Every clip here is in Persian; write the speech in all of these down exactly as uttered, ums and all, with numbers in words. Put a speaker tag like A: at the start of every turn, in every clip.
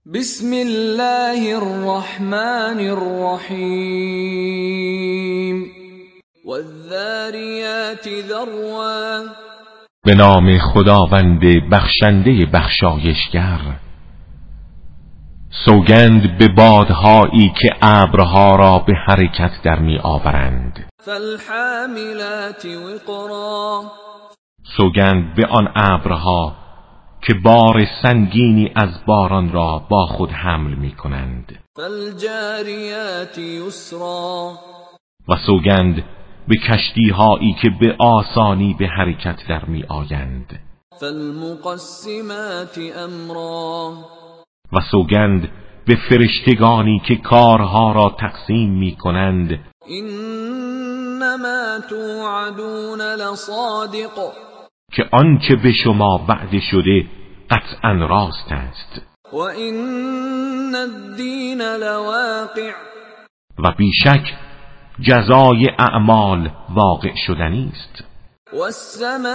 A: بسم الله الرحمن الرحیم والذاریات ذروا.
B: به نام خداوند بخشنده بخشایشگر. سوگند به بادهایی که ابرها را به حرکت در می آورند.
A: فالحاملات وقرا.
B: سوگند به آن ابرها که بار سنگینی از باران را با خود حمل می کنند.
A: فالجاریات یسرا.
B: و سوگند به کشتی هایی که به آسانی به حرکت در می آیند.
A: فالمقسمات امرا.
B: و سوگند به فرشتگانی که کارها را تقسیم می کنند.
A: انما توعدون لصادق.
B: که آنچه به شما وعده شده قطعا راست است.
A: و ان الدین لواقع.
B: و بیشک جزای اعمال واقع شدنی است.
A: والسماء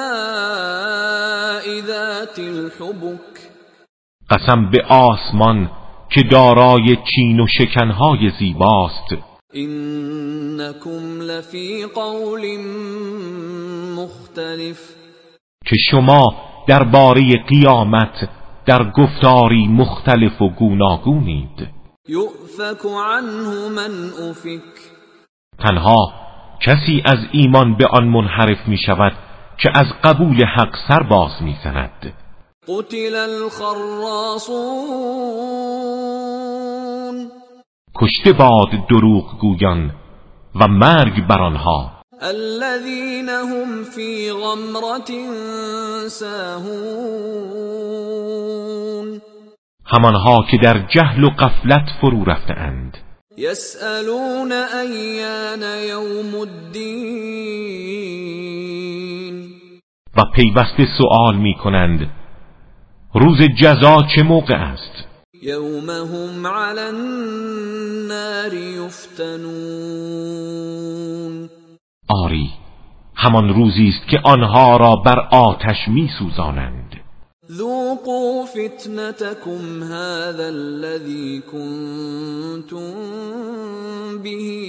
A: ذات الحبک.
B: قسم به آسمان که دارای چین و شکنهای زیباست.
A: انکم لفی قول مختلف.
B: که شما درباره قیامت در گفتاری مختلف و گوناگونید.
A: یؤفک عنه من افک.
B: تنها کسی از ایمان به آن منحرف می شود که از قبول حق سر باز می زند.
A: قتل الخراصون.
B: کشته باد دروغ گویان و مرگ بر آنها.
A: الذين هم في غمرة ساهون.
B: همانها که در جهل و غفلت فرو رفته‌اند.
A: يسألون أيان يوم الدين.
B: و پیوسته سؤال می کنند روز جزا چه موقع است؟
A: یوم هم على النار یفتنون.
B: آری همان روزی است که آنها را بر آتش می سوزانند.
A: ذوقوا فتنتكم هذا الذي كنتم به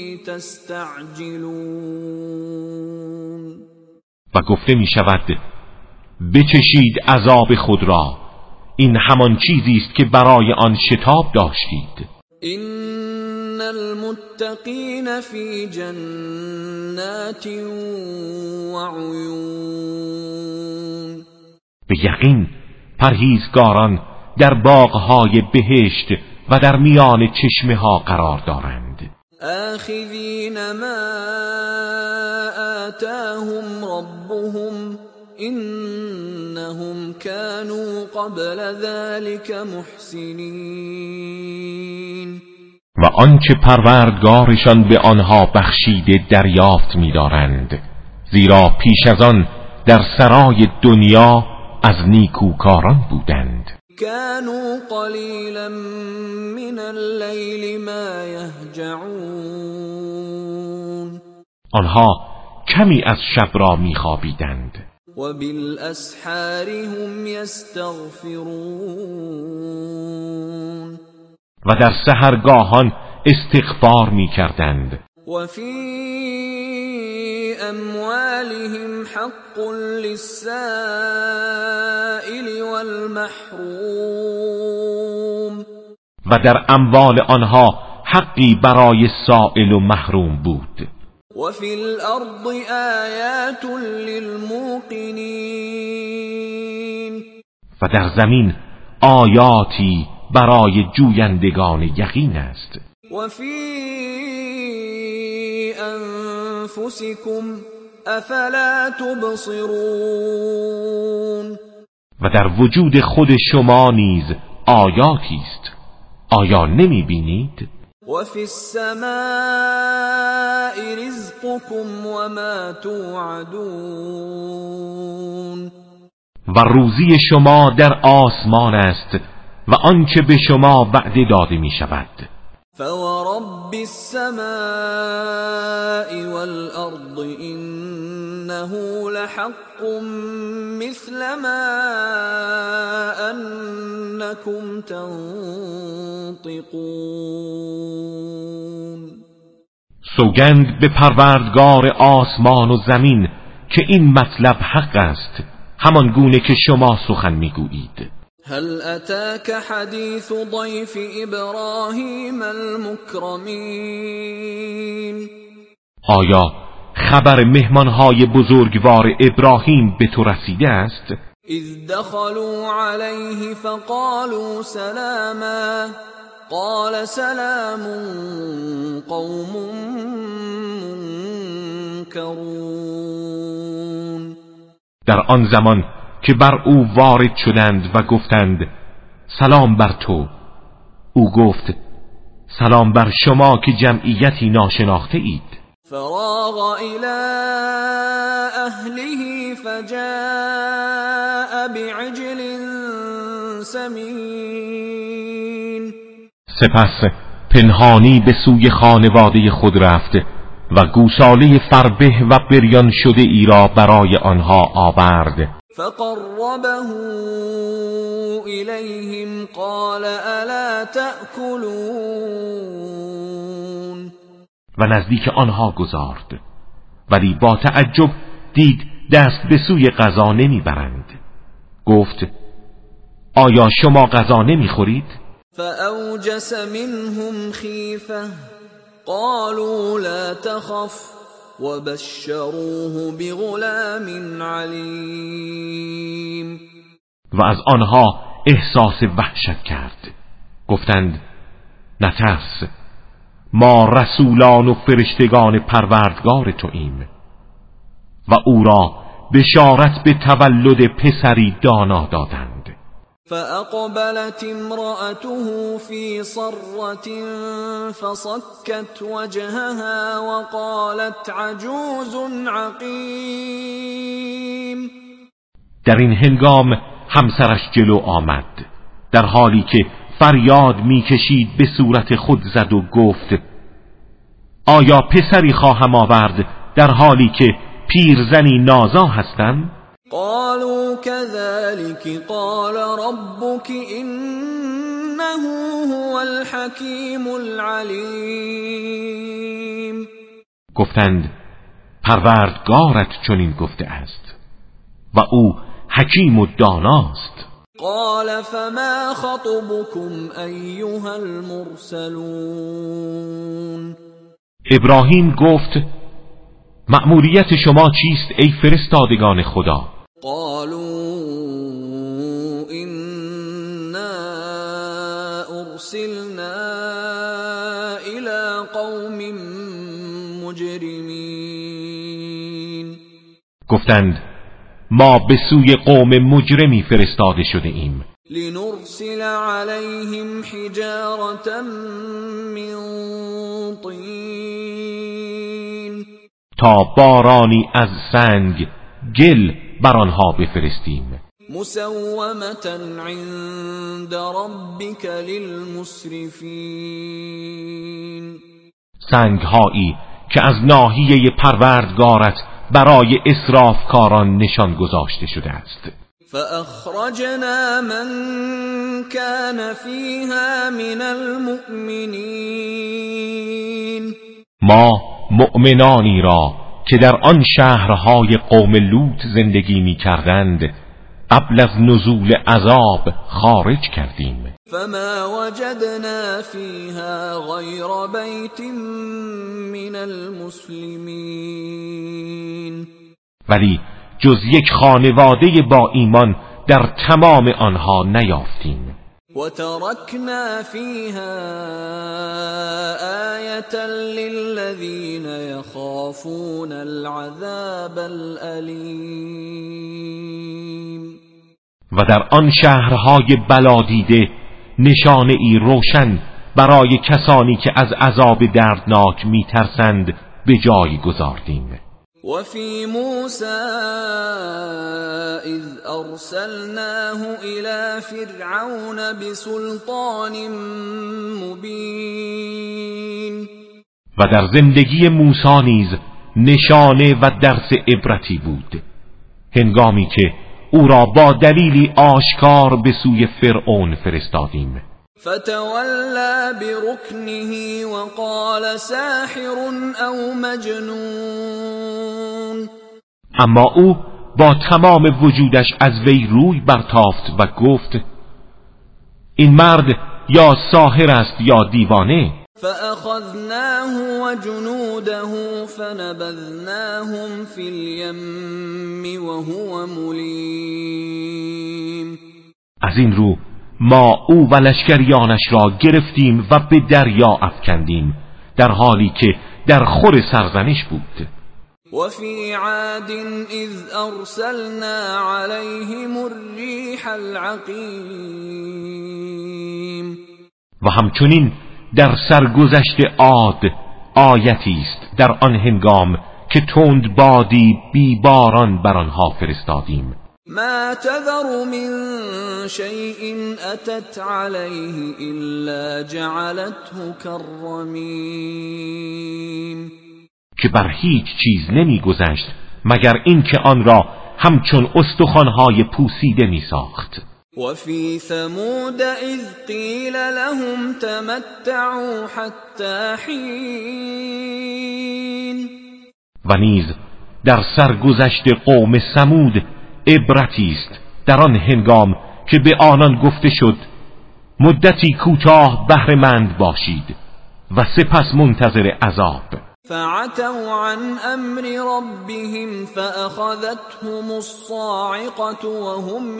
A: تستعجلون.
B: و گفته می شود بچشید عذاب خود را، این همان چیزی است که برای آن شتاب داشتید.
A: ان المتقین فی جنات و عیون.
B: به یقین پرهیزگاران در باغهای بهشت و در میان چشمه ها قرار دارند.
A: آخذین ما آتاهم ربهم انهم كانوا قبل ذلك محسنین.
B: و آنچه پروردگارشان به آنها بخشیده دریافت می‌دارند، زیرا پیش از آن در سرای دنیا از نیکوکاران بودند.
A: كانوا قلیلا من اللیل ما یهجعون. آنها
B: کمی از شب را می‌خوابیدند
A: و بالاسحار هم یستغفرون.
B: و در سحرگاهان استغفار می‌کردند.
A: و فی اموالهم حق للسائل والمحروم.
B: و در اموال آنها حقی برای سائل و محروم بود.
A: و فی الارض آیات للموقنین.
B: و در زمین آیاتی برای جویندگان یقین است.
A: و فی انفسکم افلا تبصرون.
B: و در وجود خود شما نیز آیاتی است، آیا نمی بینید؟
A: و فی السماء رزقکم و ما توعدون.
B: و روزی شما در آسمان است و آنچه به شما وعده داده می شود.
A: فورب السماء والأرض إنه لحق مثل ما أنكم تنطقون.
B: سوگند به پروردگار آسمان و زمین که این مطلب حق است، همان گونه که شما سخن میگویید.
A: هل اتاك حدیث ضیف ابراهیم المکرمین؟
B: آیا خبر مهمانهای بزرگوار ابراهیم به تو رسیده است؟
A: اذ دخلوا علیه فقالوا سلاما قال سلام قوم منکرون.
B: در آن زمان که بر او وارد شدند و گفتند سلام بر تو، او گفت سلام بر شما که جمعیتی ناشناخته اید.
A: فراغ الى اهله فجاء بعجل سمین.
B: سپس پنهانی به سوی خانواده خود رفت و گوساله فربه و بریان شده ای را برای آنها آورد.
A: فقربه الیهم قال الا تأکلون.
B: و نزدیک آنها گذارد، ولی با تعجب دید دست به سوی غذا نمیبرند. گفت آیا شما غذا نمیخورید؟
A: فأوجس منهم خیفه قالوا لا تخف وبشروه بغلام علیم.
B: و از آنها احساس وحشت کرد. گفتند نترس، ما رسولان و فرشتگان پروردگار توییم و او را بشارت به تولد پسری دانا دادند.
A: فأقبلت امرأته في صرة فصكت وجهها وقالت عجوز عقیم.
B: در این هنگام همسرش جلو آمد، در حالی که فریاد میکشید به صورت خود زد و گفت آیا پسری خواهم آورد در حالی که پیرزنی نازا هستم؟
A: قالوا كذلك قال ربك إنه هو الحكيم العليم.
B: گفتند پروردگارت چنین گفته است و او حکیم و داناست.
A: قال فما خطبكم أيها المرسلون.
B: ابراهیم گفت مأموریت شما چیست ای فرستادگان خدا؟
A: قالوا إنا أرسلنا إلى قوم مجرمين.
B: گفتند ما به سوی قوم مجرمی فرستاده شده ایم.
A: لنرسل عليهم حجارة من طين.
B: تا بارانی از سنگ گل بر آنها بفرستیم.
A: مسومة عند ربك للمسرفين.
B: سنگهایی که از ناحیه پروردگارت برای اسرافکاران نشان گذاشته شده است.
A: فأخرجنا من كان فيها من المؤمنين.
B: ما مؤمنانی را که در آن شهرهای قوم لوط زندگی می کردند قبل از نزول عذاب خارج کردیم.
A: فما وجدنا فيها غير بيت من المسلمين.
B: ولی جز یک خانواده با ایمان در تمام آنها نیافتیم.
A: وتركنا فيها آية للذين يخافون العذاب الأليم.
B: و در آن شهرهای بلادیده نشانه ای روشن برای کسانی که از عذاب دردناک میترسند به جای گذاردیم.
A: وفي موسى إذ أرسلناه إلى فرعون بسلطان مبين.
B: و در زندگی موسی نیز نشانه و درس عبرتی بود، هنگامی که او را با دلیلی آشکار به سوی فرعون فرستادیم.
A: فتولى بركنه وقال ساحر او مجنون.
B: اما او با تمام وجودش از وی روی برتافت و گفت این مرد یا ساحر است یا دیوانه.
A: فأخذناه وجنوده فنبذناهم في اليم وهو مليم.
B: از این رو ما او و لشکریانش را گرفتیم و به دریا افکندیم در حالی که در خور سرزنش بود.
A: وفي عاد اذ ارسلنا عليهم الريح العقيم.
B: و همچنین در سرگذشت عاد آیتی است در آن هنگام که تند بادی بی باران بر آنها فرستادیم.
A: ما تذر من شيء اتت عليه الا جعلته كالرميم.
B: که بر هیچ چیز نمی گذشت مگر اینکه آن را همچون استخوان‌های پوسیده می ساخت.
A: وفي ثمود اذ قيل لهم تمتعوا حتى حين.
B: و نیز در سرگذشت قوم ثمود عبرتی است در آن هنگام که به آنان گفته شد مدتی کوتاه بهره مند باشید و سپس منتظر عذاب.
A: فعتوا عن امر ربهم فاخذتهم الصاعقه وهم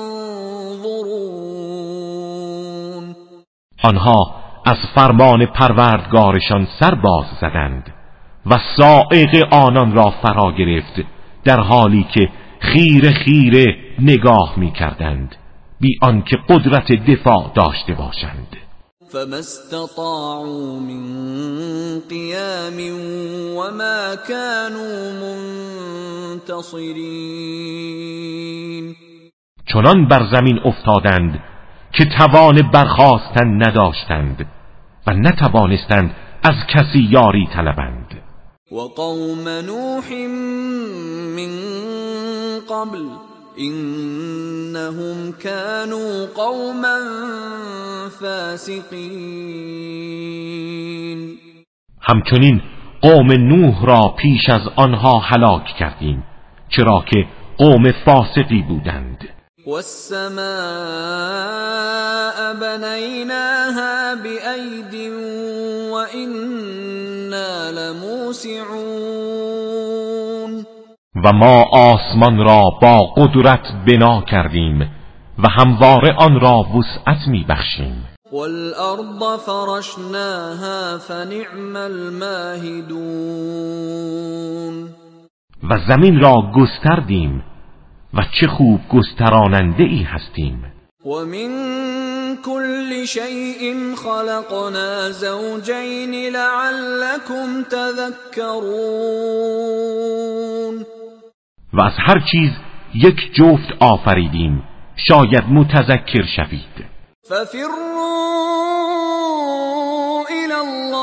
A: ينظرون.
B: آنها از فرمان پروردگارشان سر باز زدند و صاعقه آنان را فرا گرفت در حالی که خیره خیره نگاه می کردند بی آنکه قدرت دفاع داشته باشند.
A: فما استطاعوا من قيام وما كانوا منتصرين.
B: چنان بر زمین افتادند که توان برخاستن نداشتند و نتوانستند از کسی یاری طلبند.
A: وقوم نوح من قبل انهم كانوا قوما فاسقین.
B: همچنین قوم نوح را پیش از آنها هلاک کردیم چرا که قوم فاسقی بودند.
A: والسماء بنيناها بأيد وإنا لموسعون.
B: و ما آسمان را با قدرت بنا کردیم و همواره آن را وسعت می بخشیم.
A: والارض فرشناها فنعم الماهدون.
B: و زمین را گستردیم و چه خوب گستراننده ای هستیم.
A: ومن كل شيء خلقنا زوجين لعلكم تذكرون.
B: و از هر چیز یک جفت آفریدیم شاید متذکر شوید.
A: ففروا الى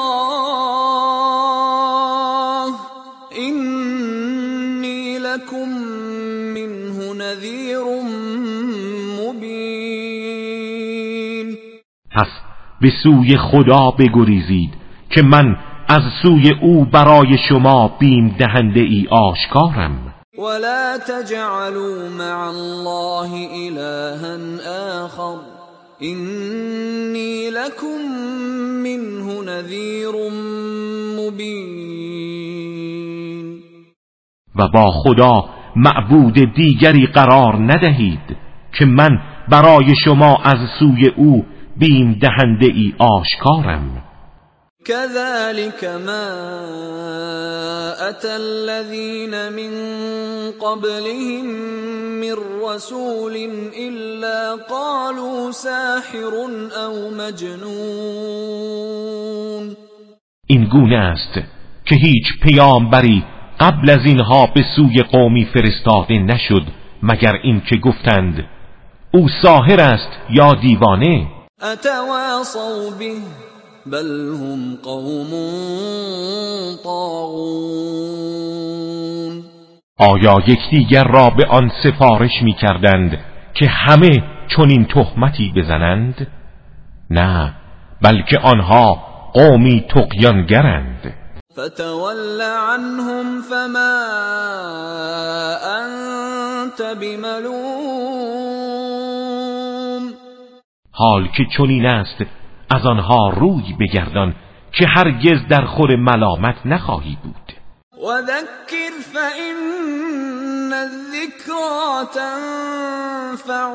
A: الله اینی لکم منه نذیر مبین.
B: پس به سوی خدا بگریزید که من از سوی او برای شما بیم دهنده ای آشکارم.
A: ولا تجعلوا مع الله إلها آخر إني لكم منه نذير مبين.
B: و با خدا معبود دیگری قرار ندهید که من برای شما از سوی او بیم دهنده ای آشکارم.
A: كذلك ما أتى الذين من قبلهم من رسول إلا قالوا ساحر أو مجنون.
B: این گونه است که هیچ پیامبری قبل از اینها به سوی قومی فرستاده نشد مگر این که گفتند او ساحر است یا دیوانه.
A: اتواصوا به بل هم قوم طاغون.
B: آیا یکدیگر را به آن سفارش می کردند که همه چنین تهمتی بزنند؟ نه، بلکه آنها قومی طغیانگرند.
A: فتول عنهم فما انت بملوم.
B: حال که چنین است از آنها روی بگردان که هرگز در خور ملامت نخواهی بود.
A: وذكر فإن الذكرى تنفع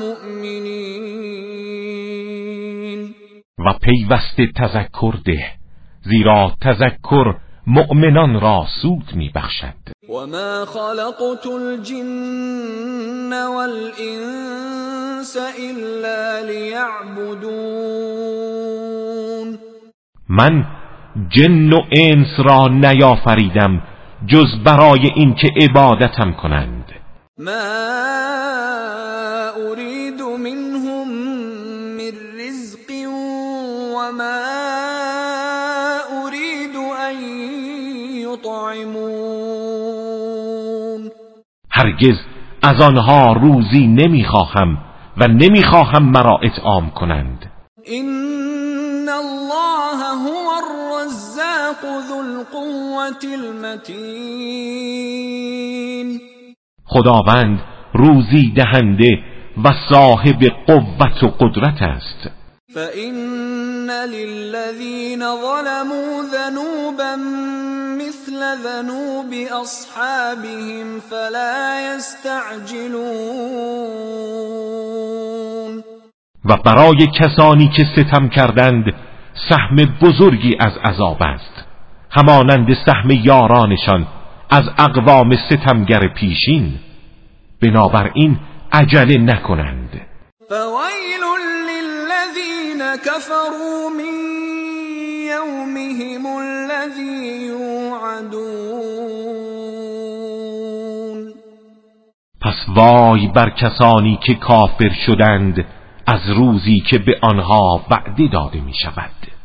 A: المؤمنین.
B: و پیوسته تذکر ده، زیرا تذکر مؤمنان را سود میبخشد.
A: وما خلقت الجن والانس الا لیعبدون.
B: من جن و انس را نیافریدم جز برای اینکه عبادتم کنند.
A: ما اريد منهم من رزق وما اريد ان یطعمون.
B: هرگز از آنها روزی نمیخواهم و نمیخواهم مرا اطعام کنند.
A: ان الله هو الرزاق ذو القوة المتین.
B: خداوند روزی دهنده و صاحب قوت و قدرت است.
A: فإن للذین ظلموا ذنوبا مثل ذنوب اصحابهم فلا یستعجلون.
B: و برای کسانی که ستم کردند سهم بزرگی از عذاب است، همانند سهم یارانشان از اقوام ستمگر پیشین، بنابراین عجله نکنند.
A: فویل للذین کفروا من یومهم الذی یوعدون.
B: پس وای بر کسانی که کافر شدند از روزی که به آنها وعده داده می شود.